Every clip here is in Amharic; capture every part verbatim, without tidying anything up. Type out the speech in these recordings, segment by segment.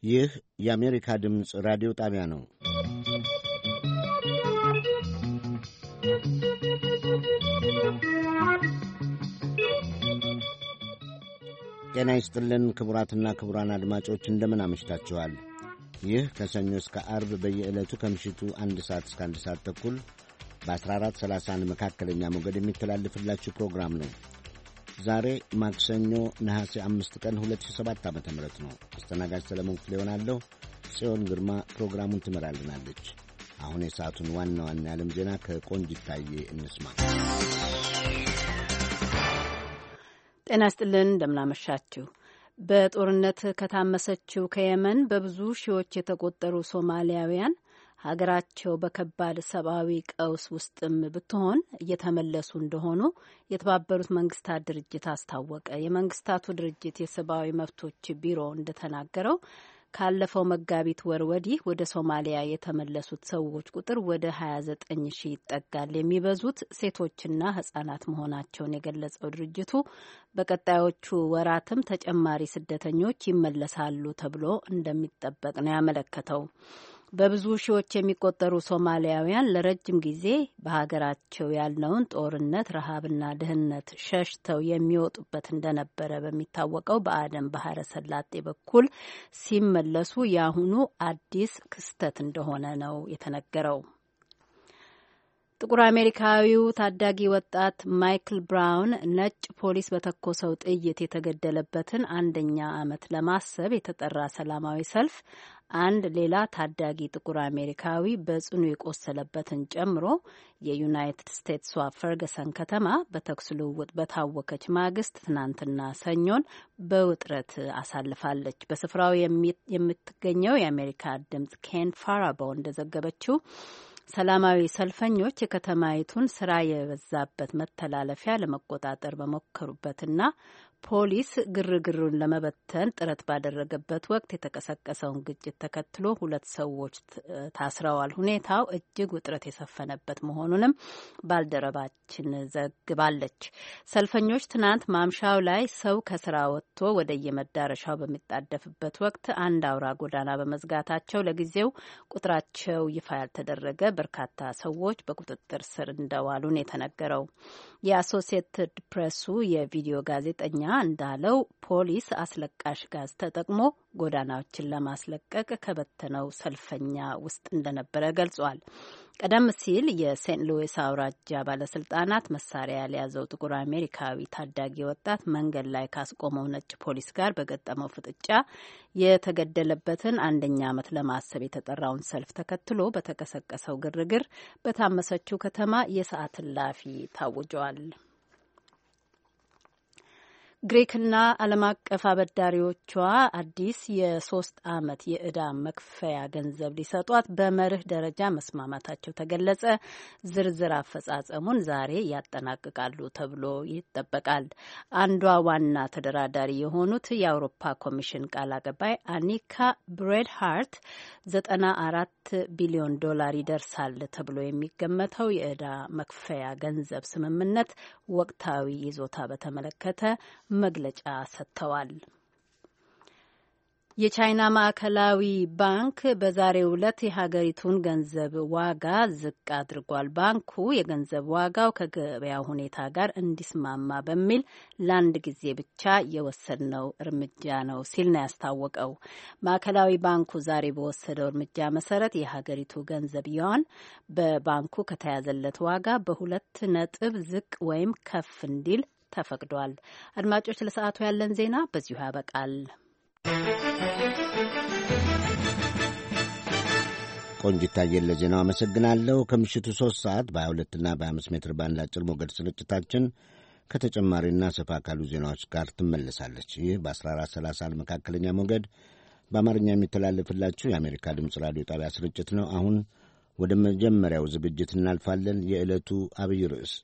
ይህ የአሜሪካ ድምፅ ራዲዮ ጣቢያ ነው። ጤና ይስጥልን ክቡራትና ክቡራን አድማጮች እንደምን አመሽታችኋል። ይህ ከሰኞ እስከ አርብ በየዕለቱ ከምሽቱ አንድ ሰዓት እስከ አንድ ሰዓት ተኩል በ14 ሰላሳ አንድ መካከለኛ ሞገድ የሚተላልፍላችሁ ፕሮግራም ነው። ዛሬ ማክሰኞ ነሐሴ አምስት ቀን ሁለት ሺህ ሰባት ዓመተ ምህረት ነው። አስተናጋጅ ሰለሞን ክፍሌ ሆናለሁ። ጽዮን ግርማ ፕሮግራሙን ትመራልናለች። አሁን የሰዓቱን ዋና ዋና የዓለም ዜና ከቆንጂት ታዬ እንስማ። ጤና ይስጥልን እንደምናመሻችሁ። በጦርነት ከታመሰችው ከየመን በብዙ ሺዎች የተቆጠሩ ሶማሊያውያን ሀገራቸው በከባድ ሰብአዊ ቀውስ ውስጥም ብትሆን እየተመለሱ እንደሆኑ የተባበሩት መንግስታት ድርጅት አስታወቀ። የመንግስታቱ ድርጅት የሰብአዊ መብቶች ቢሮ እንደተናገረው ካለፈው መጋቢት ወር ወዲህ ወደ ሶማሊያ የተመለሱት ሰዎች ቁጥር ወደ ሀያ ዘጠኝ ሺህ ይጠጋል። የሚበዙት ሴቶችና ህጻናት መሆናቸውን የገለጸው ድርጅቱ በቀጣዮቹ ወራትም ተጨማሪ ስደተኞች ይመለሳሉ ተብሎ እንደሚጠበቅ ነው ያመለከተው። በብዙ ሺዎች የሚቆጠሩ ሶማሊያውያን ለረጅም ጊዜ በሀገራቸው ያለውን ጦርነት፣ ረሃብና ድህነት ሸሽተው የሚወጡበት እንደነበረ በሚታወቀው በአደን ባህረ ሰላጤ በኩል ሲመለሱ የአሁኑ አዲስ ክስተት እንደሆነ ነው የተነገረው። ጥቁር አሜሪካዊው ታዳጊ ወጣት ማይክል ብራውን ነጭ ፖሊስ በተኮሰው ጥይት የተገደለበትን አንደኛ ዓመት ለማሰብ የተጠራ ሰላማዊ ሰልፍ አንድ ሌላ ታዳጊ ጥቁር አሜሪካዊ በጽኑ የቆሰለበትን ጨምሮ የዩናይትድ ስቴትሷ ፈርገሰን ከተማ በተኩስ ልውውጥ በታወከች ማግስት ትናንትና ሰኞን በውጥረት አሳልፋለች። በስፍራው የምትገኘው የአሜሪካ ድምጽ ኬን ፋራቦ እንደዘገበችው ሰላማዊ ሰልፈኞች የከተማይቱን ስራ የበዛበት መተላለፊያ ለመቆጣጠር በሞከሩበትና ፖሊስ ግርግሩን ለመበተን ጥረት ባደረገበት ወቅት የተቀሰቀሰውን ግጭት ተከትሎ ሁለት ሰዎች ታስረዋል። ሁኔታው እጅግ ውጥረት የሰፈነበት መሆኑንም ባልደረባችን ዘግባለች። ሰልፈኞች ትናንት ማምሻው ላይ ሰው ከስራ ወጥቶ ወደ የመዳረሻው በሚጣደፍበት ወቅት አንድ አውራ ጎዳና በመዝጋታቸው ለጊዜው ቁጥራቸው ይፋ ያልተደረገ በርካታ ሰዎች በቁጥጥር ስር እንደዋሉን የተነገረው። የአሶሲየትድ ፕሬሱ የቪዲዮ ጋዜጠኛ እንዳለው ፖሊስ አስለቃሽ ጋዝ ተጠቅሞ ጎዳናዎችን ለማስለቀቅ ከበተነው ሰልፈኛ ውስጥ እንደነበረ ገልጿል። ቀደም ሲል የሴንት ሉዊስ አውራጃ ባለስልጣናት መሳሪያ ያልያዘው ጥቁር አሜሪካዊ ታዳጊ ወጣት መንገድ ላይ ካስቆመው ነጭ ፖሊስ ጋር በገጠመው ፍጥጫ የተገደለበትን አንደኛ ዓመት ለማሰብ የተጠራውን ሰልፍ ተከትሎ በተቀሰቀሰው ግርግር በታመሰችው ከተማ የሰዓት እላፊ ታውጇል። ግሪክና ዓለም አቀፍ አበዳሪዎቿ አዲስ የሶስት ዓመት የዕዳ መክፈያ ገንዘብ ሊሰጧት በመርህ ደረጃ መስማማታቸው ተገለጸ። ዝርዝር አፈጻጸሙን ዛሬ ያጠናቅቃሉ ተብሎ ይጠበቃል። አንዷ ዋና ተደራዳሪ የሆኑት የአውሮፓ ኮሚሽን ቃል አቀባይ አኒካ ብሬድሃርት ዘጠና አራት ቢሊዮን ዶላር ይደርሳል ተብሎ የሚገመተው የዕዳ መክፈያ ገንዘብ ስምምነት ወቅታዊ ይዞታ በተመለከተ መግለጫ ሰጥተዋል። የቻይና ማዕከላዊ ባንክ በዛሬው ዕለት የሀገሪቱን ገንዘብ ዋጋ ዝቅ አድርጓል። ባንኩ የገንዘብ ዋጋው ከገበያው ሁኔታ ጋር እንዲስማማ በሚል ለአንድ ጊዜ ብቻ የወሰድነው እርምጃ ነው ሲል ነው ያስታወቀው። ማዕከላዊ ባንኩ ዛሬ በወሰደው እርምጃ መሰረት የሀገሪቱ ገንዘብ ዩዋን በባንኩ ከተያዘለት ዋጋ በሁለት ነጥብ ዝቅ ወይም ከፍ እንዲል ተፈቅዷል። አድማጮች፣ ለሰዓቱ ያለን ዜና በዚሁ ያበቃል። ቆንጂት ታዬን ለዜናው አመሰግናለሁ። ከምሽቱ ሶስት ሰዓት በሀያ ሁለት እና በሀያ አምስት ሜትር ባንድ አጭር ሞገድ ስርጭታችን ከተጨማሪና ሰፋ ካሉ ዜናዎች ጋር ትመለሳለች። ይህ በ14 ሰላሳ አንድ መካከለኛ ሞገድ በአማርኛ የሚተላለፍላችሁ የአሜሪካ ድምፅ ራዲዮ ጣቢያ ስርጭት ነው። አሁን ወደ መጀመሪያው ዝግጅት እናልፋለን። የዕለቱ አብይ ርዕስ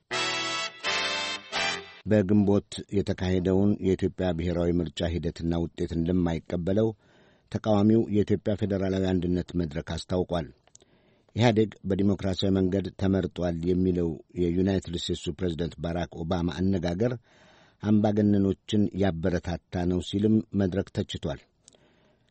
በግንቦት የተካሄደውን የኢትዮጵያ ብሔራዊ ምርጫ ሂደትና ውጤት እንደማይቀበለው ተቃዋሚው የኢትዮጵያ ፌዴራላዊ አንድነት መድረክ አስታውቋል። ኢህአዴግ በዲሞክራሲያዊ መንገድ ተመርጧል የሚለው የዩናይትድ ስቴትሱ ፕሬዝደንት ባራክ ኦባማ አነጋገር አምባገነኖችን ያበረታታ ነው ሲልም መድረክ ተችቷል።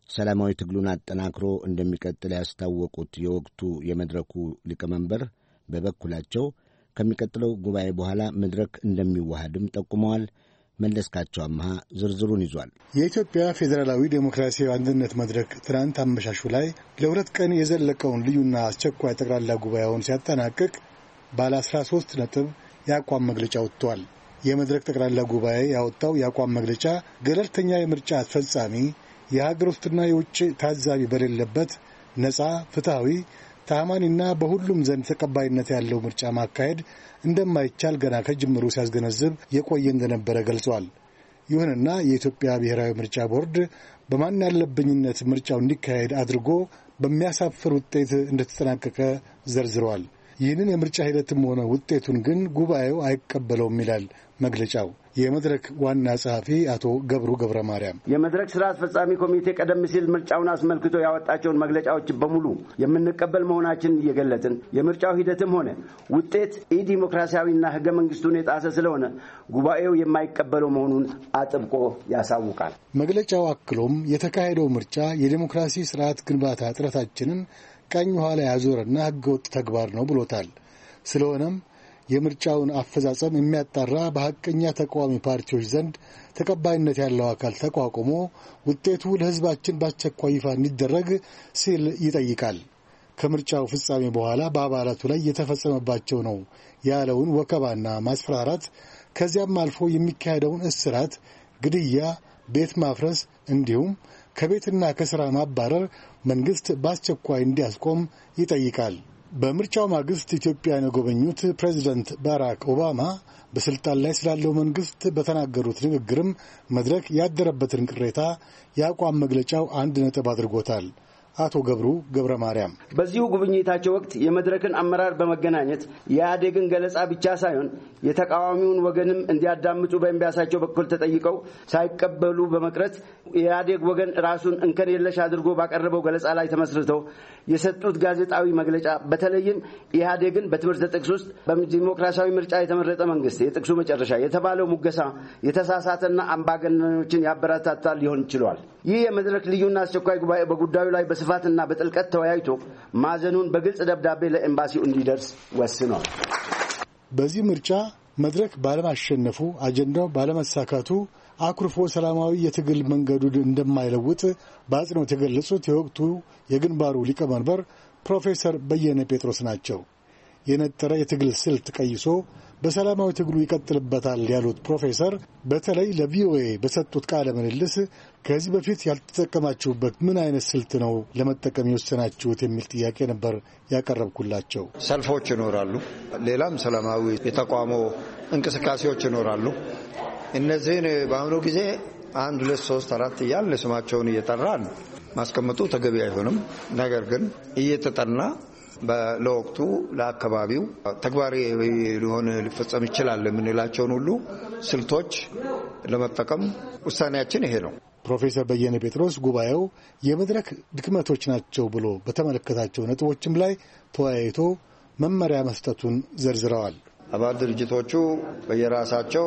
ሰላማዊ ትግሉን አጠናክሮ እንደሚቀጥል ያስታወቁት የወቅቱ የመድረኩ ሊቀመንበር በበኩላቸው ከሚቀጥለው ጉባኤ በኋላ መድረክ እንደሚዋሃድም ጠቁመዋል። መለስካቸው አምሃ ዝርዝሩን ይዟል። የኢትዮጵያ ፌዴራላዊ ዴሞክራሲያዊ አንድነት መድረክ ትናንት አመሻሹ ላይ ለሁለት ቀን የዘለቀውን ልዩና አስቸኳይ ጠቅላላ ጉባኤውን ሲያጠናቅቅ ባለ አስራ ሦስት ነጥብ የአቋም መግለጫ ወጥቷል። የመድረክ ጠቅላላ ጉባኤ ያወጣው የአቋም መግለጫ ገለልተኛ የምርጫ አስፈጻሚ የሀገር ውስጥና የውጭ ታዛቢ በሌለበት ነጻ፣ ፍትሐዊ፣ ታማኒና በሁሉም ዘንድ ተቀባይነት ያለው ምርጫ ማካሄድ እንደማይቻል ገና ከጅምሩ ሲያስገነዝብ የቆየ እንደነበረ ገልጿል። ይሁንና የኢትዮጵያ ብሔራዊ ምርጫ ቦርድ በማን ያለብኝነት ምርጫው እንዲካሄድ አድርጎ በሚያሳፍር ውጤት እንደተጠናቀቀ ዘርዝሯል። ይህንን የምርጫ ሂደትም ሆነ ውጤቱን ግን ጉባኤው አይቀበለውም ይላል መግለጫው። የመድረክ ዋና ጸሐፊ አቶ ገብሩ ገብረ ማርያም የመድረክ ስራ አስፈጻሚ ኮሚቴ ቀደም ሲል ምርጫውን አስመልክቶ ያወጣቸውን መግለጫዎች በሙሉ የምንቀበል መሆናችንን እየገለጽን የምርጫው ሂደትም ሆነ ውጤት ኢዲሞክራሲያዊና ሕገ መንግስቱን የጣሰ ስለሆነ ጉባኤው የማይቀበለው መሆኑን አጥብቆ ያሳውቃል። መግለጫው አክሎም የተካሄደው ምርጫ የዲሞክራሲ ስርዓት ግንባታ ጥረታችንን ቀኝ ኋላ ያዞረና ሕገወጥ ተግባር ነው ብሎታል። ስለሆነም የምርጫውን አፈጻጸም የሚያጣራ በሐቀኛ ተቃዋሚ ፓርቲዎች ዘንድ ተቀባይነት ያለው አካል ተቋቁሞ ውጤቱ ለሕዝባችን በአስቸኳይ ይፋ እንዲደረግ ሲል ይጠይቃል። ከምርጫው ፍጻሜ በኋላ በአባላቱ ላይ የተፈጸመባቸው ነው ያለውን ወከባና ማስፈራራት ከዚያም አልፎ የሚካሄደውን እስራት፣ ግድያ፣ ቤት ማፍረስ እንዲሁም ከቤትና ከሥራ ማባረር መንግሥት በአስቸኳይ እንዲያስቆም ይጠይቃል። በምርጫው ማግስት ኢትዮጵያን የጎበኙት ፕሬዚደንት ባራክ ኦባማ በስልጣን ላይ ስላለው መንግስት በተናገሩት ንግግርም መድረክ ያደረበትን ቅሬታ የአቋም መግለጫው አንድ ነጥብ አድርጎታል። አቶ ገብሩ ገብረ ማርያም በዚሁ ጉብኝታቸው ወቅት የመድረክን አመራር በመገናኘት የኢህአዴግን ገለጻ ብቻ ሳይሆን የተቃዋሚውን ወገንም እንዲያዳምጡ በኤምባሲያቸው በኩል ተጠይቀው ሳይቀበሉ በመቅረት የኢህአዴግ ወገን ራሱን እንከን የለሽ አድርጎ ባቀረበው ገለጻ ላይ ተመስርተው የሰጡት ጋዜጣዊ መግለጫ በተለይም ኢህአዴግን በትምህርት ጥቅስ ውስጥ በዲሞክራሲያዊ ምርጫ የተመረጠ መንግስት የጥቅሱ መጨረሻ የተባለው ሙገሳ የተሳሳተና አምባገነኖችን ያበረታታል ሊሆን ይችላል። ይህ የመድረክ ልዩና አስቸኳይ ጉባኤ በጉዳዩ ላይ በስፋትና በጥልቀት ተወያይቶ ማዘኑን በግልጽ ደብዳቤ ለኤምባሲው እንዲደርስ ወስኗል። በዚህ ምርጫ መድረክ ባለማሸነፉ አጀንዳው ባለመሳካቱ አኩርፎ ሰላማዊ የትግል መንገዱን እንደማይለውጥ በአጽንኦት የገለጹት የወቅቱ የግንባሩ ሊቀመንበር ፕሮፌሰር በየነ ጴጥሮስ ናቸው። የነጠረ የትግል ስልት ቀይሶ በሰላማዊ ትግሉ ይቀጥልበታል ያሉት ፕሮፌሰር በተለይ ለቪኦኤ በሰጡት ቃለ ምልልስ ከዚህ በፊት ያልተጠቀማችሁበት ምን አይነት ስልት ነው ለመጠቀም የወሰናችሁት የሚል ጥያቄ ነበር ያቀረብኩላቸው። ሰልፎች ይኖራሉ፣ ሌላም ሰላማዊ የተቃውሞ እንቅስቃሴዎች ይኖራሉ። እነዚህን በአሁኑ ጊዜ አንድ ሁለት ሶስት አራት እያልን ስማቸውን እየጠራን ማስቀመጡ ተገቢ አይሆንም። ነገር ግን እየተጠና ለወቅቱ ለአካባቢው ተግባራዊ ሊሆን ሊፈጸም ይችላል የምንላቸውን ሁሉ ስልቶች ለመጠቀም ውሳኔያችን ይሄ ነው። ፕሮፌሰር በየነ ጴጥሮስ ጉባኤው የመድረክ ድክመቶች ናቸው ብሎ በተመለከታቸው ነጥቦችም ላይ ተወያይቶ መመሪያ መስጠቱን ዘርዝረዋል። አባል ድርጅቶቹ በየራሳቸው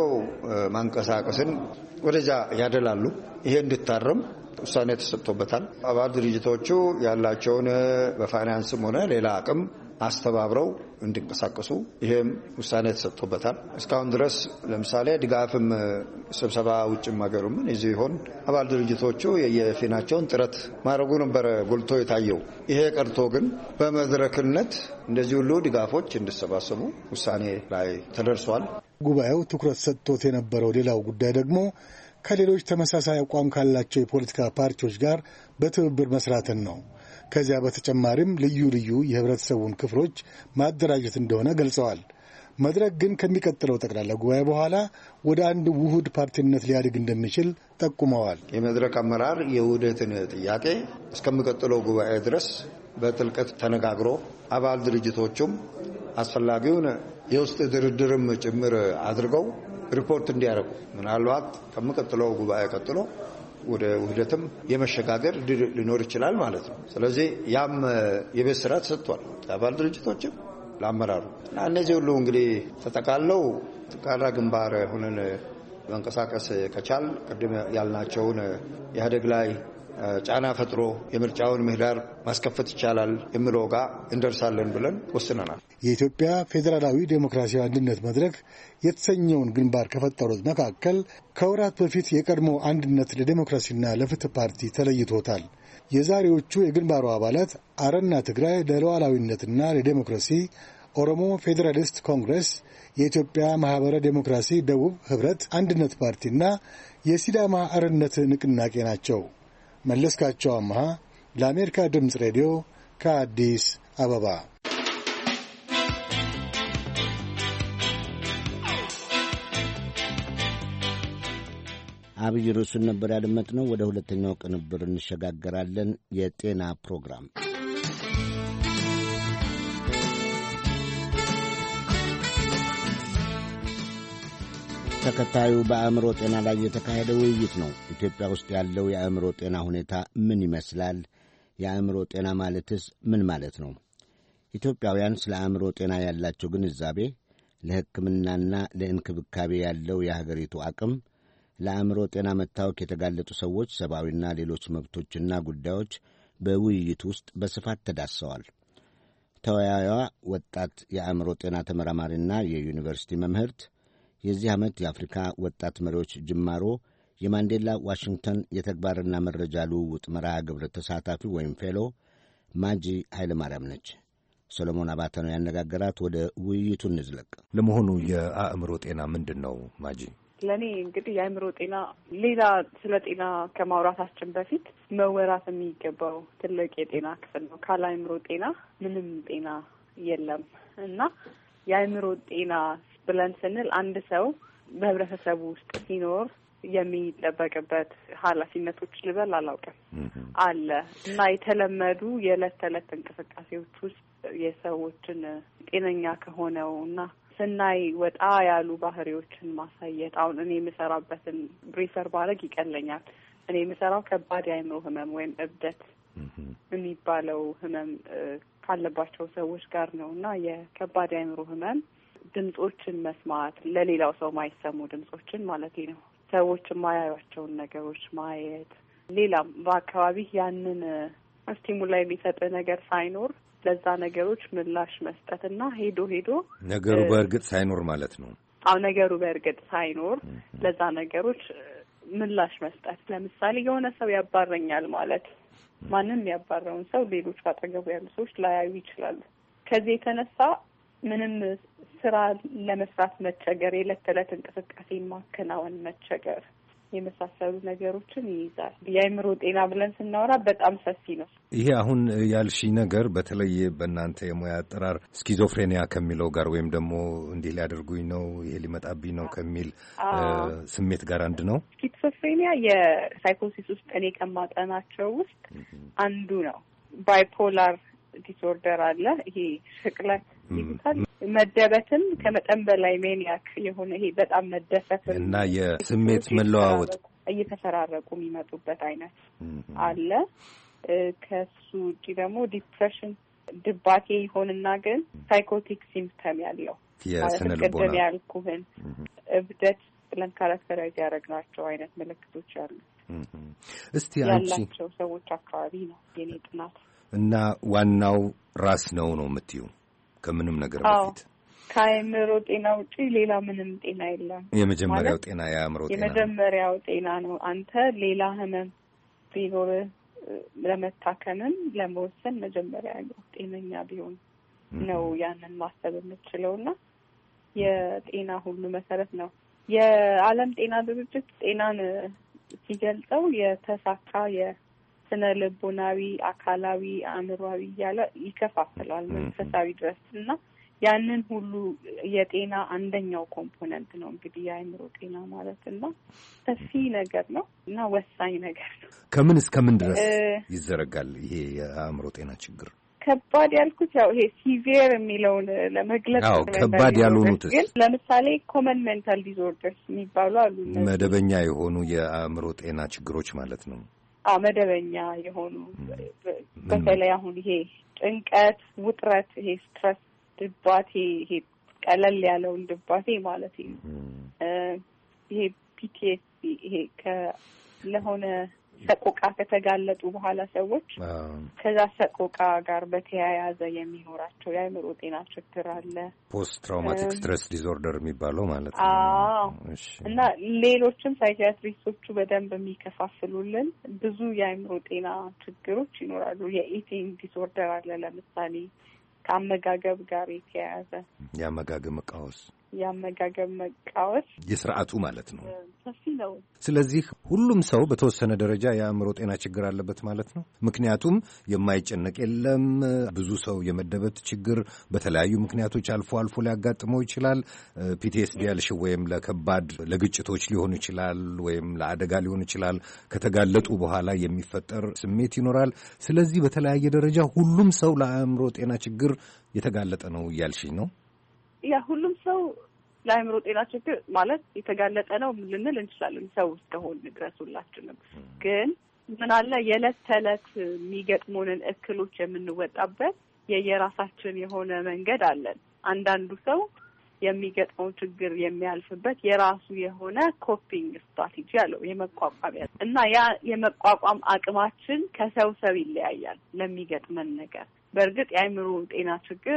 ማንቀሳቀስን ወደዛ ያደላሉ። ይሄ እንድታረም ውሳኔ ተሰጥቶበታል። አባል ድርጅቶቹ ያላቸውን በፋይናንስም ሆነ ሌላ አቅም አስተባብረው እንዲንቀሳቀሱ ይሄም ውሳኔ ተሰጥቶበታል። እስካሁን ድረስ ለምሳሌ ድጋፍም ስብሰባ ውጭም ሀገሩም እዚህ ይሆን አባል ድርጅቶቹ የየፊናቸውን ጥረት ማድረጉ ነበር ጎልቶ የታየው። ይሄ ቀርቶ ግን በመድረክነት እንደዚህ ሁሉ ድጋፎች እንዲሰባሰቡ ውሳኔ ላይ ተደርሷል። ጉባኤው ትኩረት ሰጥቶት የነበረው ሌላው ጉዳይ ደግሞ ከሌሎች ተመሳሳይ አቋም ካላቸው የፖለቲካ ፓርቲዎች ጋር በትብብር መስራትን ነው። ከዚያ በተጨማሪም ልዩ ልዩ የህብረተሰቡን ክፍሎች ማደራጀት እንደሆነ ገልጸዋል። መድረክ ግን ከሚቀጥለው ጠቅላላ ጉባኤ በኋላ ወደ አንድ ውሁድ ፓርቲነት ሊያድግ እንደሚችል ጠቁመዋል። የመድረክ አመራር የውህደትን ጥያቄ እስከሚቀጥለው ጉባኤ ድረስ በጥልቀት ተነጋግሮ አባል ድርጅቶቹም አስፈላጊውን የውስጥ ድርድርም ጭምር አድርገው ሪፖርት እንዲያደርጉ ምናልባት ከሚቀጥለው ጉባኤ ቀጥሎ ወደ ውህደትም የመሸጋገር ሊኖር ይችላል ማለት ነው። ስለዚህ ያም የቤት ስራ ተሰጥቷል አባል ድርጅቶችም ለአመራሩ። እነዚህ ሁሉ እንግዲህ ተጠቃለው ጠቅላላ ግንባር ሆነን መንቀሳቀስ ከቻል ቅድም ያልናቸውን ኢህአዴግ ላይ ጫና ፈጥሮ የምርጫውን ምህዳር ማስከፈት ይቻላል የሚለው ጋር እንደርሳለን ብለን ወስነናል። የኢትዮጵያ ፌዴራላዊ ዴሞክራሲያዊ አንድነት መድረክ የተሰኘውን ግንባር ከፈጠሩት መካከል ከወራት በፊት የቀድሞ አንድነት ለዴሞክራሲና ለፍትህ ፓርቲ ተለይቶታል። የዛሬዎቹ የግንባሩ አባላት አረና ትግራይ ለሉዓላዊነትና ለዴሞክራሲ፣ ኦሮሞ ፌዴራሊስት ኮንግረስ፣ የኢትዮጵያ ማህበረ ዴሞክራሲ ደቡብ ህብረት አንድነት ፓርቲና የሲዳማ አርነት ንቅናቄ ናቸው። መለስካቸው አምሃ ለአሜሪካ ድምፅ ሬዲዮ ከአዲስ አበባ። አብይ ርዕሱን ነበር ያደመጥነው። ወደ ሁለተኛው ቅንብር እንሸጋገራለን። የጤና ፕሮግራም ተከታዩ በአእምሮ ጤና ላይ የተካሄደ ውይይት ነው። ኢትዮጵያ ውስጥ ያለው የአእምሮ ጤና ሁኔታ ምን ይመስላል? የአእምሮ ጤና ማለትስ ምን ማለት ነው? ኢትዮጵያውያን ስለ አእምሮ ጤና ያላቸው ግንዛቤ፣ ለሕክምናና ለእንክብካቤ ያለው የሀገሪቱ አቅም፣ ለአእምሮ ጤና መታወክ የተጋለጡ ሰዎች ሰብአዊና ሌሎች መብቶችና ጉዳዮች በውይይቱ ውስጥ በስፋት ተዳሰዋል። ተወያዩዋ ወጣት የአእምሮ ጤና ተመራማሪና የዩኒቨርሲቲ መምህርት፣ የዚህ ዓመት የአፍሪካ ወጣት መሪዎች ጅማሮ የማንዴላ ዋሽንግተን የተግባርና መረጃ ልውውጥ መርሃ ግብር ተሳታፊ ወይም ፌሎ ማጂ ኃይለ ማርያም ነች። ሰሎሞን አባተ ነው ያነጋገራት። ወደ ውይይቱ እንዝለቅ። ለመሆኑ የአእምሮ ጤና ምንድን ነው ማጂ? ለእኔ እንግዲህ የአእምሮ ጤና ሌላ ስለ ጤና ከማውራታችን በፊት መወራት የሚገባው ትልቅ የጤና ክፍል ነው። ካለ አእምሮ ጤና ምንም ጤና የለም እና የአእምሮ ጤና ብለን ስንል አንድ ሰው በህብረተሰቡ ውስጥ ሲኖር የሚጠበቅበት ኃላፊነቶች ልበል አላውቅም አለ እና የተለመዱ የዕለት ተዕለት እንቅስቃሴዎች ውስጥ የሰዎችን ጤነኛ ከሆነው እና ስናይ ወጣ ያሉ ባህሪዎችን ማሳየት። አሁን እኔ የምሰራበትን ብሪፈር ባረግ ይቀለኛል። እኔ የምሰራው ከባድ የአእምሮ ህመም ወይም እብደት የሚባለው ህመም ካለባቸው ሰዎች ጋር ነው እና የከባድ የአእምሮ ህመም ድምጾችን መስማት፣ ለሌላው ሰው ማይሰሙ ድምጾችን ማለት ነው። ሰዎች የማያዩቸውን ነገሮች ማየት፣ ሌላም በአካባቢ ያንን ስቲሙላይ የሚሰጥ ነገር ሳይኖር ለዛ ነገሮች ምላሽ መስጠትና ሄዶ ሄዶ ነገሩ በእርግጥ ሳይኖር ማለት ነው። አዎ ነገሩ በእርግጥ ሳይኖር ለዛ ነገሮች ምላሽ መስጠት። ለምሳሌ የሆነ ሰው ያባረኛል ማለት ማንም ያባረውን ሰው ሌሎች አጠገቡ ያሉ ሰዎች ላያዩ ይችላሉ። ከዚህ የተነሳ ምንም ስራ ለመስራት መቸገር፣ የዕለት ተዕለት እንቅስቃሴ ማከናወን መቸገር የመሳሰሉ ነገሮችን ይይዛል። የአእምሮ ጤና ብለን ስናወራ በጣም ሰፊ ነው። ይሄ አሁን ያልሺ ነገር በተለይ በእናንተ የሙያ አጠራር ስኪዞፍሬኒያ ከሚለው ጋር ወይም ደግሞ እንዲህ ሊያደርጉኝ ነው ይሄ ሊመጣብኝ ነው ከሚል ስሜት ጋር አንድ ነው። ስኪዞፍሬኒያ የሳይኮሲስ ውስጥ እኔ ከማጠናቸው ውስጥ አንዱ ነው። ባይፖላር ዲስኦርደር አለ። ይሄ ሽቅላት ይሉታል። መደበትም ከመጠን በላይ ሜኒያክ የሆነ ይሄ በጣም መደሰት እና የስሜት መለዋወጥ እየተፈራረቁ የሚመጡበት አይነት አለ። ከሱ ውጪ ደግሞ ዲፕሬሽን ድባቴ ይሆንና ግን ሳይኮቲክ ሲምፕተም ያለው የስነ ልቦና ያልኩህን እብደት ብለን ካራክተራይዝ ያደረግናቸው አይነት ምልክቶች አሉ። እስቲ አንቺ ያላቸው ሰዎች አካባቢ ነው የኔ ጥናት እና ዋናው ራስ ነው ነው የምትዩ ከምንም ነገር በፊት ከአእምሮ ጤና ውጪ ሌላ ምንም ጤና የለም። የመጀመሪያው ጤና የአእምሮ ጤና የመጀመሪያው ጤና ነው። አንተ ሌላ ህመም ቢኖር ለመታከምም ለመወሰን መጀመሪያ ጤነኛ ቢሆን ነው ያንን ማሰብ የምትችለውና የጤና ሁሉ መሰረት ነው። የዓለም ጤና ድርጅት ጤናን ሲገልጸው የተሳካ የስነ ልቦናዊ፣ አካላዊ፣ አእምሮአዊ እያለ ይከፋፍላል መንፈሳዊ ድረስ እና ያንን ሁሉ የጤና አንደኛው ኮምፖነንት ነው እንግዲህ የአእምሮ ጤና ማለት እና ሰፊ ነገር ነው እና ወሳኝ ነገር ነው። ከምን እስከምን ድረስ ይዘረጋል ይሄ የአእምሮ ጤና ችግር? ከባድ ያልኩት ያው ይሄ ሲቪር የሚለውን ለመግለጽ ነው። ከባድ ያልሆኑትስ ግን ለምሳሌ ኮመን ሜንታል ዲስኦርደርስ የሚባሉ አሉ። መደበኛ የሆኑ የአእምሮ ጤና ችግሮች ማለት ነው። አዎ መደበኛ የሆኑ በተለይ አሁን ይሄ ጭንቀት፣ ውጥረት፣ ይሄ ስትረስ፣ ድባቴ፣ ይሄ ቀለል ያለውን ድባቴ ማለት ነው። ይሄ ፒቲኤስዲ ይሄ ለሆነ ሰቆቃ ከተጋለጡ በኋላ ሰዎች ከዛ ሰቆቃ ጋር በተያያዘ የሚኖራቸው የአእምሮ ጤና ችግር አለ። ፖስት ትራውማቲክ ስትሬስ ዲስኦርደር የሚባለው ማለት ነው። አዎ እና ሌሎችም ሳይኪያትሪስቶቹ በደንብ የሚከፋፍሉልን ብዙ የአእምሮ ጤና ችግሮች ይኖራሉ። የኢቲንግ ዲስኦርደር አለ ለምሳሌ ከአመጋገብ ጋር የተያያዘ የአመጋገብ መቃወስ የአመጋገብ መቃወስ የስርዓቱ ማለት ነው ሰፊ ነው። ስለዚህ ሁሉም ሰው በተወሰነ ደረጃ የአእምሮ ጤና ችግር አለበት ማለት ነው። ምክንያቱም የማይጨነቅ የለም። ብዙ ሰው የመደበት ችግር በተለያዩ ምክንያቶች አልፎ አልፎ ሊያጋጥመው ይችላል። ፒቲኤስዲ ያልሽ ወይም ለከባድ ለግጭቶች ሊሆን ይችላል ወይም ለአደጋ ሊሆን ይችላል። ከተጋለጡ በኋላ የሚፈጠር ስሜት ይኖራል። ስለዚህ በተለያየ ደረጃ ሁሉም ሰው ለአእምሮ ጤና ችግር የተጋለጠ ነው እያልሽኝ ነው? ያ ሁሉም ሰው ለአእምሮ ጤና ችግር ማለት የተጋለጠ ነው ልንል እንችላለን ሰው እስከሆን ድረስ ሁላችንም። ግን ምን አለ የዕለት ተዕለት የሚገጥሙንን እክሎች የምንወጣበት የየራሳችን የሆነ መንገድ አለን። አንዳንዱ ሰው የሚገጥመው ችግር የሚያልፍበት የራሱ የሆነ ኮፒንግ ስትራቴጂ አለው የመቋቋሚያ እና ያ የመቋቋም አቅማችን ከሰው ሰው ይለያያል ለሚገጥመን ነገር። በእርግጥ የአእምሮ ጤና ችግር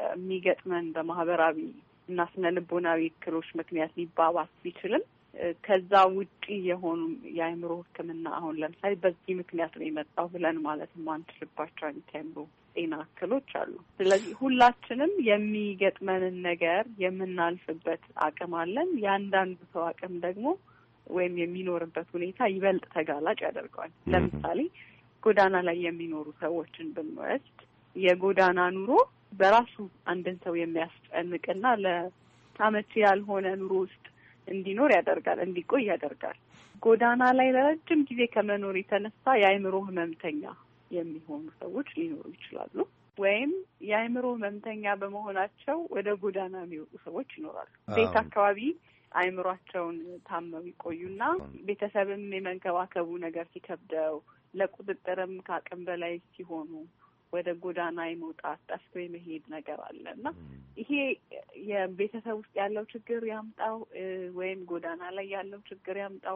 በሚገጥመን በማህበራዊ እና ስነ ልቦናዊ እክሎች ምክንያት ሊባባስ ቢችልም ከዛ ውጪ የሆኑ የአእምሮ ሕክምና አሁን ለምሳሌ በዚህ ምክንያት ነው የመጣው ብለን ማለት ማንችልባቸው አይነት የአእምሮ ጤና እክሎች አሉ። ስለዚህ ሁላችንም የሚገጥመንን ነገር የምናልፍበት አቅም አለን። የአንዳንዱ ሰው አቅም ደግሞ ወይም የሚኖርበት ሁኔታ ይበልጥ ተጋላጭ ያደርገዋል። ለምሳሌ ጎዳና ላይ የሚኖሩ ሰዎችን ብንወስድ የጎዳና ኑሮ በራሱ አንድን ሰው የሚያስጨንቅና ለአመቺ ያልሆነ ኑሮ ውስጥ እንዲኖር ያደርጋል፣ እንዲቆይ ያደርጋል። ጎዳና ላይ ለረጅም ጊዜ ከመኖር የተነሳ የአእምሮ ህመምተኛ የሚሆኑ ሰዎች ሊኖሩ ይችላሉ። ወይም የአእምሮ ህመምተኛ በመሆናቸው ወደ ጎዳና የሚወጡ ሰዎች ይኖራሉ። ቤት አካባቢ አእምሯቸውን ታመው ይቆዩና ቤተሰብም የመንከባከቡ ነገር ሲከብደው ለቁጥጥርም ከአቅም በላይ ሲሆኑ ወደ ጎዳና የመውጣት ጠፍቶ የመሄድ ነገር አለ እና ይሄ የቤተሰብ ውስጥ ያለው ችግር ያምጣው ወይም ጎዳና ላይ ያለው ችግር ያምጣው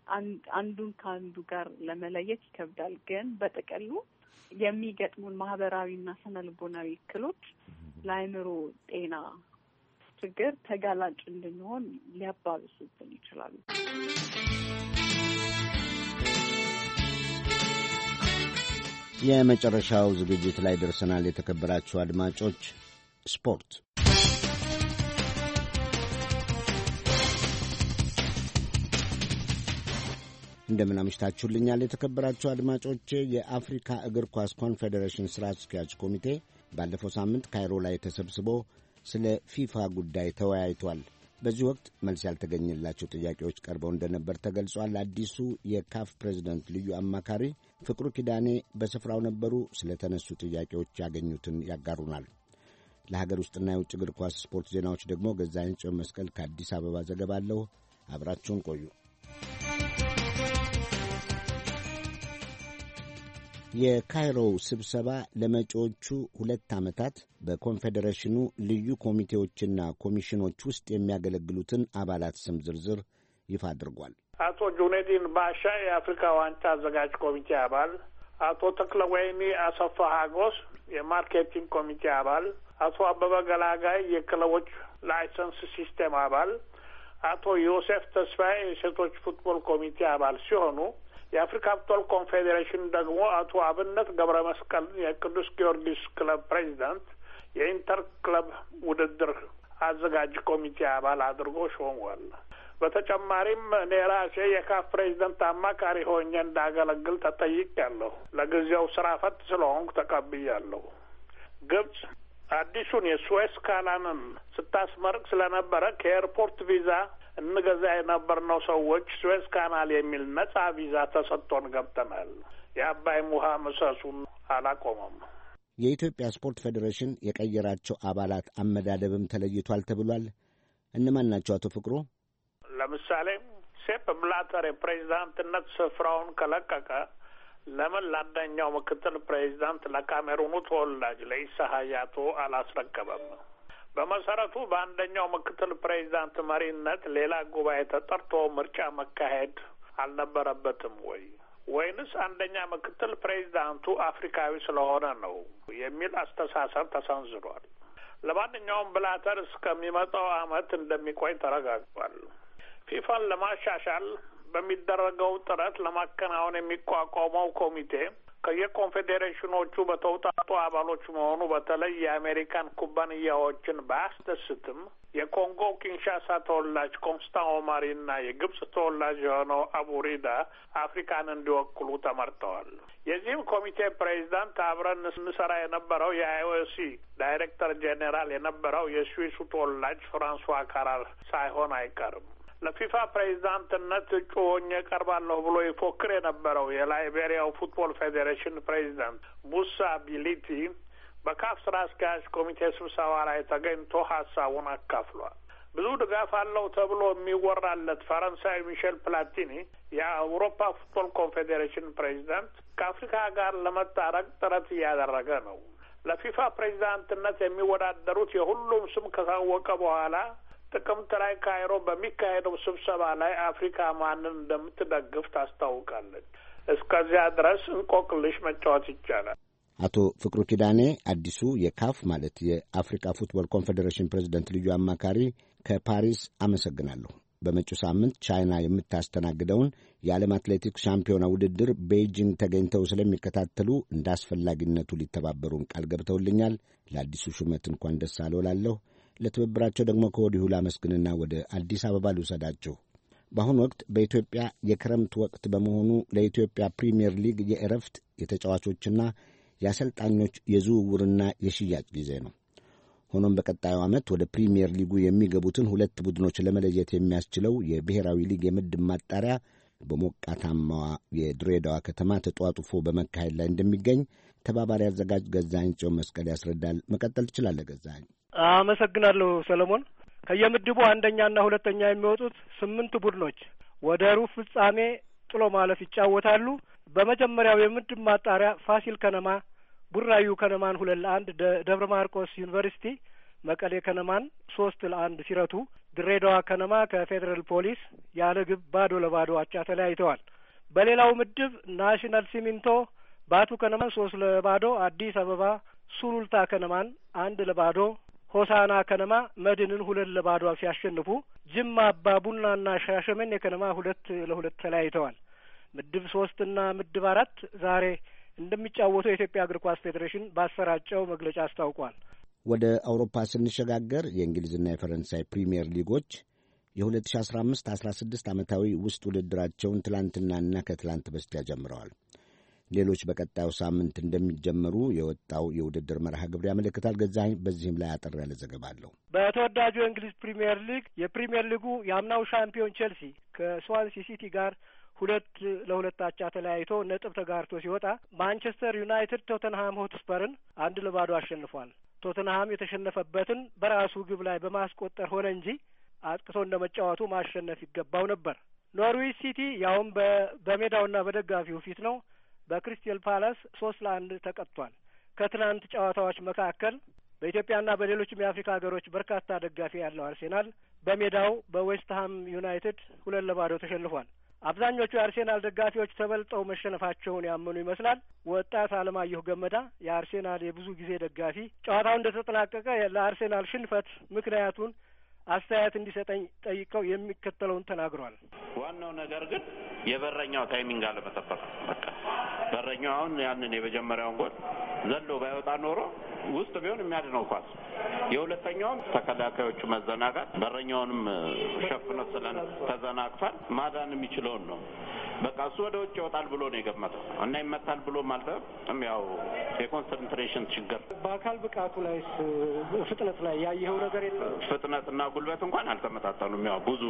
አንዱን ከአንዱ ጋር ለመለየት ይከብዳል። ግን በጥቅሉ የሚገጥሙን ማህበራዊና ስነልቦናዊ እክሎች ለአእምሮ ጤና ችግር ተጋላጭ እንድንሆን ሊያባብሱብን ይችላሉ። የመጨረሻው ዝግጅት ላይ ደርሰናል። የተከበራችሁ አድማጮች፣ ስፖርት እንደምን አምሽታችሁልኛል። የተከበራችሁ አድማጮቼ፣ የአፍሪካ እግር ኳስ ኮንፌዴሬሽን ሥራ አስኪያጅ ኮሚቴ ባለፈው ሳምንት ካይሮ ላይ ተሰብስቦ ስለ ፊፋ ጉዳይ ተወያይቷል። በዚህ ወቅት መልስ ያልተገኘላቸው ጥያቄዎች ቀርበው እንደነበር ተገልጿል። አዲሱ የካፍ ፕሬዝደንት ልዩ አማካሪ ፍቅሩ ኪዳኔ በስፍራው ነበሩ። ስለ ተነሱ ጥያቄዎች ያገኙትን ያጋሩናል። ለሀገር ውስጥና የውጭ እግር ኳስ ስፖርት ዜናዎች ደግሞ ገዛኸኝ ጽዮን መስቀል ከአዲስ አበባ ዘገባ አለሁ። አብራችሁን ቆዩ። የካይሮው ስብሰባ ለመጪዎቹ ሁለት ዓመታት በኮንፌዴሬሽኑ ልዩ ኮሚቴዎችና ኮሚሽኖች ውስጥ የሚያገለግሉትን አባላት ስም ዝርዝር ይፋ አድርጓል። አቶ ጁኔዲን ባሻ የአፍሪካ ዋንጫ አዘጋጅ ኮሚቴ አባል፣ አቶ ተክለወይኒ አሰፋ ሀጎስ የማርኬቲንግ ኮሚቴ አባል፣ አቶ አበበ ገላጋይ የክለቦች ላይሰንስ ሲስቴም አባል፣ አቶ ዮሴፍ ተስፋዬ የሴቶች ፉትቦል ኮሚቴ አባል ሲሆኑ የአፍሪካ ፉትቦል ኮንፌዴሬሽን ደግሞ አቶ አብነት ገብረ መስቀል የቅዱስ ጊዮርጊስ ክለብ ፕሬዚዳንት የኢንተር ክለብ ውድድር አዘጋጅ ኮሚቴ አባል አድርጎ ሾሟል። በተጨማሪም እኔ ራሴ የካፍ ፕሬዚዳንት አማካሪ ሆኜ እንዳገለግል ተጠይቄያለሁ። ለጊዜው ስራ ፈት ስለሆንኩ ተቀብያለሁ። ግብጽ አዲሱን የስዌዝ ካናልን ስታስመርቅ ስለነበረ ከኤርፖርት ቪዛ እንገዛ የነበርነው ሰዎች ስዌዝ ካናል የሚል ነጻ ቪዛ ተሰጥቶን ገብተናል። የአባይም ውሃ ምሰሱን አላቆመም። የኢትዮጵያ ስፖርት ፌዴሬሽን የቀየራቸው አባላት አመዳደብም ተለይቷል ተብሏል። እነማን ናቸው አቶ ፍቅሩ? ለምሳሌ ሴፕ ብላተር የፕሬዚዳንትነት ስፍራውን ከለቀቀ ለምን ለአንደኛው ምክትል ፕሬዚዳንት ለካሜሩኑ ተወላጅ ለኢሳ ሀያቶ አላስረከበም? በመሰረቱ በአንደኛው ምክትል ፕሬዚዳንት መሪነት ሌላ ጉባኤ ተጠርቶ ምርጫ መካሄድ አልነበረበትም ወይ? ወይንስ አንደኛ ምክትል ፕሬዚዳንቱ አፍሪካዊ ስለሆነ ነው የሚል አስተሳሰብ ተሰንዝሯል። ለማንኛውም ብላተር እስከሚመጣው ዓመት እንደሚቆይ ተረጋግጧል። ፊፋን ለማሻሻል በሚደረገው ጥረት ለማከናወን የሚቋቋመው ኮሚቴ ከየኮንፌዴሬሽኖቹ በተውጣጡ አባሎች መሆኑ በተለይ የአሜሪካን ኩባንያዎችን ባያስደስትም የኮንጎ ኪንሻሳ ተወላጅ ኮንስታን ኦማሪና የግብጽ ተወላጅ የሆነው አቡሪዳ አፍሪካን እንዲወክሉ ተመርጠዋል። የዚህም ኮሚቴ ፕሬዚዳንት አብረን እንሰራ የነበረው የአይኦሲ ዳይሬክተር ጄኔራል የነበረው የስዊሱ ተወላጅ ፍራንሷ ካራር ሳይሆን አይቀርም። ለፊፋ ፕሬዚዳንትነት እጩ ሆኜ ቀርባለሁ ብሎ ይፎክር የነበረው የላይቤሪያው ፉትቦል ፌዴሬሽን ፕሬዚዳንት ሙሳ ቢሊቲ በካፍ ስራ አስኪያጅ ኮሚቴ ስብሰባ ላይ ተገኝቶ ሀሳቡን አካፍሏል። ብዙ ድጋፍ አለው ተብሎ የሚወራለት ፈረንሳዊ ሚሼል ፕላቲኒ የአውሮፓ ፉትቦል ኮንፌዴሬሽን ፕሬዚዳንት ከአፍሪካ ጋር ለመታረቅ ጥረት እያደረገ ነው። ለፊፋ ፕሬዚዳንትነት የሚወዳደሩት የሁሉም ስም ከታወቀ በኋላ ጥቅምት ላይ ካይሮ በሚካሄደው ስብሰባ ላይ አፍሪካ ማንን እንደምትደግፍ ታስታውቃለች። እስከዚያ ድረስ እንቆቅልሽ መጫወት ይቻላል። አቶ ፍቅሩ ኪዳኔ አዲሱ የካፍ ማለት የአፍሪካ ፉትቦል ኮንፌዴሬሽን ፕሬዚደንት ልዩ አማካሪ ከፓሪስ አመሰግናለሁ። በመጪው ሳምንት ቻይና የምታስተናግደውን የዓለም አትሌቲክስ ሻምፒዮና ውድድር ቤይጂንግ ተገኝተው ስለሚከታተሉ እንደ አስፈላጊነቱ ሊተባበሩን ቃል ገብተውልኛል። ለአዲሱ ሹመት እንኳን ደስ አለው እላለሁ። ለትብብራቸው ደግሞ ከወዲሁ ላመስግንና ወደ አዲስ አበባ ልውሰዳቸው። በአሁኑ ወቅት በኢትዮጵያ የክረምት ወቅት በመሆኑ ለኢትዮጵያ ፕሪምየር ሊግ የእረፍት የተጫዋቾችና የአሰልጣኞች የዝውውርና የሽያጭ ጊዜ ነው። ሆኖም በቀጣዩ ዓመት ወደ ፕሪምየር ሊጉ የሚገቡትን ሁለት ቡድኖች ለመለየት የሚያስችለው የብሔራዊ ሊግ የምድብ ማጣሪያ በሞቃታማዋ የድሬዳዋ ከተማ ተጧጡፎ በመካሄድ ላይ እንደሚገኝ ተባባሪ አዘጋጅ ገዛኸኝ ጽዮን መስቀል ያስረዳል። መቀጠል ትችላለህ ገዛኸኝ። አመሰግናለሁ ሰለሞን። ከየምድቡ አንደኛና ሁለተኛ የሚወጡት ስምንት ቡድኖች ወደ ሩብ ፍጻሜ ጥሎ ማለፍ ይጫወታሉ። በመጀመሪያው የምድብ ማጣሪያ ፋሲል ከነማ ቡራዩ ከነማን ሁለት ለአንድ፣ ደብረ ማርቆስ ዩኒቨርሲቲ መቀሌ ከነማን ሶስት ለአንድ ሲረቱ፣ ድሬዳዋ ከነማ ከፌዴራል ፖሊስ ያለ ግብ ባዶ ለባዶ አቻ ተለያይተዋል። በሌላው ምድብ ናሽናል ሲሚንቶ ባቱ ከነማን ሶስት ለባዶ፣ አዲስ አበባ ሱሉልታ ከነማን አንድ ለባዶ፣ ሆሳና ከነማ መድንን ሁለት ለባዶ ሲያሸንፉ፣ ጅማ አባ ቡናና ሻሸመኔ ከነማ ሁለት ለሁለት ተለያይተዋል። ምድብ ሶስትና ምድብ አራት ዛሬ እንደሚጫወቱ የኢትዮጵያ እግር ኳስ ፌዴሬሽን ባሰራጨው መግለጫ አስታውቋል። ወደ አውሮፓ ስንሸጋገር የእንግሊዝና የፈረንሳይ ፕሪምየር ሊጎች የሁለት ሺ አስራ አምስት አስራ ስድስት ዓመታዊ ውስጥ ውድድራቸውን ትላንትናና ከትላንት በስቲያ ጀምረዋል። ሌሎች በቀጣዩ ሳምንት እንደሚጀመሩ የወጣው የውድድር መርሃ ግብር ያመለክታል። ገዛኸኝ በዚህም ላይ አጠር ያለ ዘገባ አለው። በተወዳጁ የእንግሊዝ ፕሪምየር ሊግ የፕሪምየር ሊጉ የአምናው ሻምፒዮን ቼልሲ ከስዋንሲ ሲቲ ጋር ሁለት ለሁለት አቻ ተለያይቶ ነጥብ ተጋርቶ ሲወጣ፣ ማንቸስተር ዩናይትድ ቶተንሃም ሆትስፐርን አንድ ለባዶ አሸንፏል። ቶተንሃም የተሸነፈበትን በራሱ ግብ ላይ በማስቆጠር ሆነ እንጂ አጥቅቶ እንደ መጫወቱ ማሸነፍ ይገባው ነበር። ኖርዊች ሲቲ ያውም በሜዳውና በደጋፊው ፊት ነው በክሪስታል ፓላስ ሶስት ለአንድ ተቀጥቷል። ከትናንት ጨዋታዎች መካከል በኢትዮጵያና በሌሎችም የአፍሪካ ሀገሮች በርካታ ደጋፊ ያለው አርሴናል በሜዳው በዌስትሃም ዩናይትድ ሁለት ለባዶ ተሸንፏል። አብዛኞቹ የአርሴናል ደጋፊዎች ተበልጠው መሸነፋቸውን ያመኑ ይመስላል። ወጣት አለማየሁ ገመዳ የአርሴናል የብዙ ጊዜ ደጋፊ ጨዋታው እንደተጠናቀቀ ለአርሴናል ሽንፈት ምክንያቱን አስተያየት እንዲሰጠኝ ጠይቀው የሚከተለውን ተናግሯል። ዋናው ነገር ግን የበረኛው ታይሚንግ አለመጠበቅ። በቃ በረኛው አሁን ያንን የመጀመሪያውን ጎል ዘሎ ባይወጣ ኖሮ ውስጥ ቢሆን የሚያድነው ኳስ፣ የሁለተኛውም ተከላካዮቹ መዘናጋት በረኛውንም ሸፍኖ ስለን ተዘናግቷል። ማዳን የሚችለውን ነው በቃ እሱ ወደ ውጭ ይወጣል ብሎ ነው የገመተው እና ይመታል ብሎ ማለት ነው። ያው የኮንሰንትሬሽን ችግር። በአካል ብቃቱ ላይ ፍጥነት ላይ ያየኸው ነገር የለም? ፍጥነትና ጉልበት እንኳን አልተመጣጠኑም። ያው ብዙ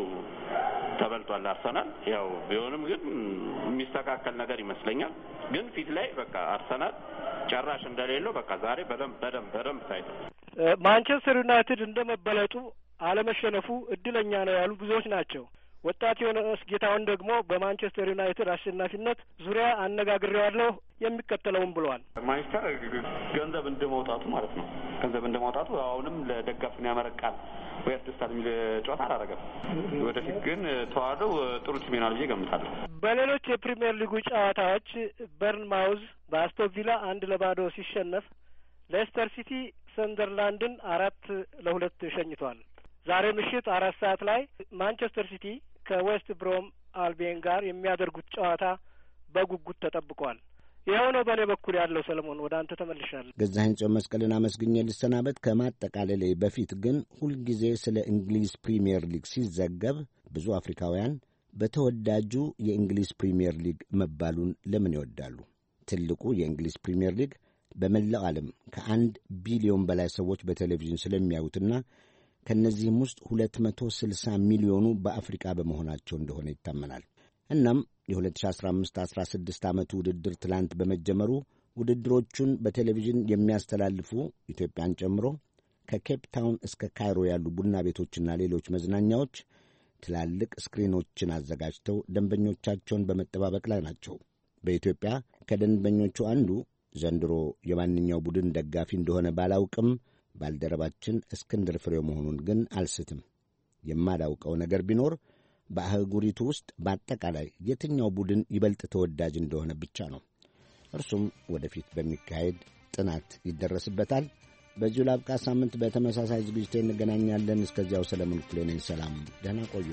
ተበልቷል አርሰናል። ያው ቢሆንም ግን የሚስተካከል ነገር ይመስለኛል። ግን ፊት ላይ በቃ አርሰናል ጨራሽ እንደሌለው በቃ ዛሬ በደንብ በደንብ በደንብ ታይቷል። ማንቸስተር ዩናይትድ እንደመበለጡ አለመሸነፉ እድለኛ ነው ያሉ ብዙዎች ናቸው። ወጣት ዮናስ ጌታሁን ደግሞ በማንቸስተር ዩናይትድ አሸናፊነት ዙሪያ አነጋግሬዋለሁ። የሚከተለውን ብለዋል። ማንቸስተር ገንዘብ እንደማውጣቱ ማለት ነው። ገንዘብ እንደማውጣቱ አሁንም ለደጋፊው ያመረቃል ወይ ያስደስታል የሚል ጨዋታ አላደረገም። ወደፊት ግን ተዋህዶ ጥሩ ቲም ይሆናል ብዬ ገምታለሁ። በሌሎች የፕሪሚየር ሊጉ ጨዋታዎች በርንማውዝ በአስቶን ቪላ አንድ ለባዶ ሲሸነፍ ሌስተር ሲቲ ሰንደርላንድን አራት ለሁለት ሸኝቷል። ዛሬ ምሽት አራት ሰዓት ላይ ማንቸስተር ሲቲ ከዌስት ብሮም አልቢየን ጋር የሚያደርጉት ጨዋታ በጉጉት ተጠብቋል። ይኸው ነው በእኔ በኩል ያለው። ሰለሞን ወደ አንተ ተመልሻለሁ። ገዛኸኝ ጽዮን መስቀልን አመስግኜ ልሰናበት። ከማጠቃለሌ በፊት ግን ሁልጊዜ ስለ እንግሊዝ ፕሪምየር ሊግ ሲዘገብ ብዙ አፍሪካውያን በተወዳጁ የእንግሊዝ ፕሪምየር ሊግ መባሉን ለምን ይወዳሉ? ትልቁ የእንግሊዝ ፕሪምየር ሊግ በመላው ዓለም ከአንድ ቢሊዮን በላይ ሰዎች በቴሌቪዥን ስለሚያዩትና ከእነዚህም ውስጥ ሁለት መቶ ስልሳ ሚሊዮኑ በአፍሪካ በመሆናቸው እንደሆነ ይታመናል። እናም የሁለት ሺህ አስራ አምስት አስራ ስድስት ዓመቱ ውድድር ትላንት በመጀመሩ ውድድሮቹን በቴሌቪዥን የሚያስተላልፉ ኢትዮጵያን ጨምሮ ከኬፕ ታውን እስከ ካይሮ ያሉ ቡና ቤቶችና ሌሎች መዝናኛዎች ትላልቅ ስክሪኖችን አዘጋጅተው ደንበኞቻቸውን በመጠባበቅ ላይ ናቸው። በኢትዮጵያ ከደንበኞቹ አንዱ ዘንድሮ የማንኛው ቡድን ደጋፊ እንደሆነ ባላውቅም ባልደረባችን እስክንድር ፍሬው መሆኑን ግን አልስትም። የማላውቀው ነገር ቢኖር በአህጉሪቱ ውስጥ በአጠቃላይ የትኛው ቡድን ይበልጥ ተወዳጅ እንደሆነ ብቻ ነው። እርሱም ወደፊት በሚካሄድ ጥናት ይደረስበታል። በዚሁ ላብቃ። ሳምንት በተመሳሳይ ዝግጅት እንገናኛለን። እስከዚያው ሰለሞን ክፍሌ ነኝ። ሰላም፣ ደህና ቆዩ።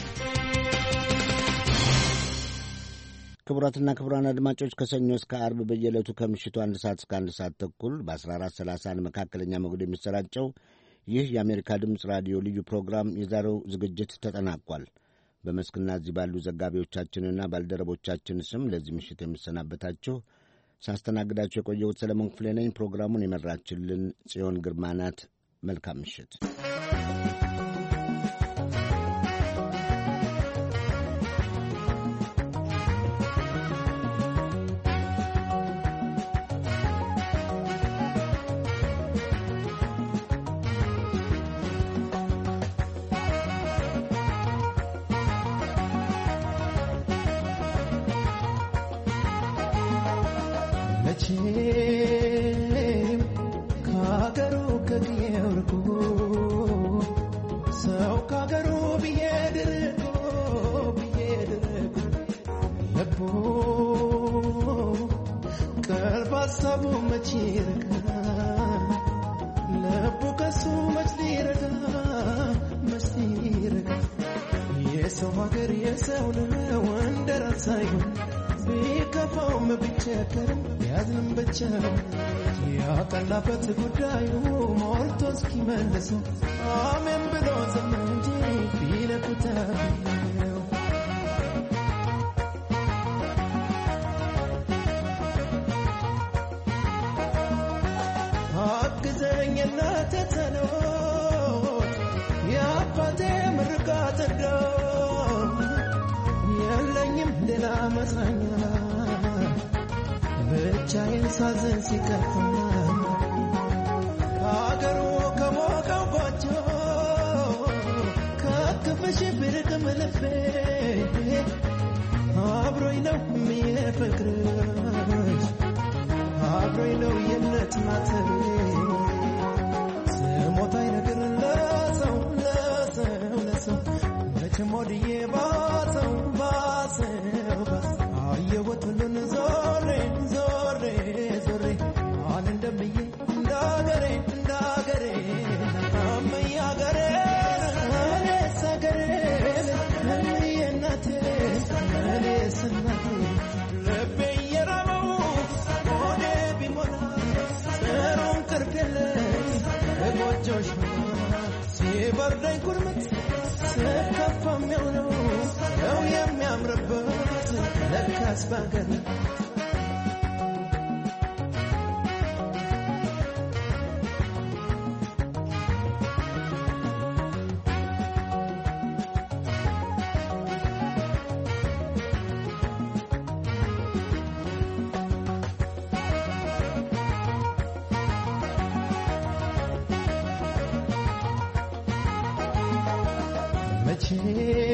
ክቡራትና ክቡራን አድማጮች ከሰኞ እስከ አርብ በየዕለቱ ከምሽቱ አንድ ሰዓት እስከ አንድ ሰዓት ተኩል በአስራ አራት ሰላሳ መካከለኛ ሞገድ የሚሰራጨው ይህ የአሜሪካ ድምፅ ራዲዮ ልዩ ፕሮግራም የዛሬው ዝግጅት ተጠናቋል። በመስክና እዚህ ባሉ ዘጋቢዎቻችንና ባልደረቦቻችን ስም ለዚህ ምሽት የምሰናበታችሁ ሳስተናግዳችሁ የቆየሁት ሰለሞን ክፍሌ ነኝ። ፕሮግራሙን የመራችልን ጽዮን ግርማ ናት። መልካም ምሽት። ያቀላበት ጉዳዩ ሞልቶ እስኪመለሰው አሜን ብሎ ዘመን እንጂ ቢለኩት ነው። አግዘኝ እናቴ ጸሎት የአባቴ ምርቃት እንደው የለኝም ሌላ መጽናኛ ብቻዬን ሳዝን ሲከፋ ከአገሩ ከሞቀው ጎጆ ከክፍሽ ብርቅም ልቤ አብሮኝ ነው የሚፈቅርሽ አብሮኝ ነው የእምነት ማተቤ ስሞታ አይነግር ለሰው ለሰው ለሰው መቼም ወድዬ ባሰው ባሰው ባሰው አየሁት ሁሉን ዞሬ ዞሬ ዞሬ አን እንደምዬ እንዳገሬ እንዳገሬ አመዬ አገሬ እኔስ አገሬ እምዬ እናቴ እኔስ እናቴ ልቤ እየራበው ሆዴ ቢሞላ ጥሩን ቅርፍ የለኝ ከጎጆሽ ሲበርደኝ ኩርምት ስከፋ የሚሆነው ነው የሚያምርበት ለካስ ባገር መቼ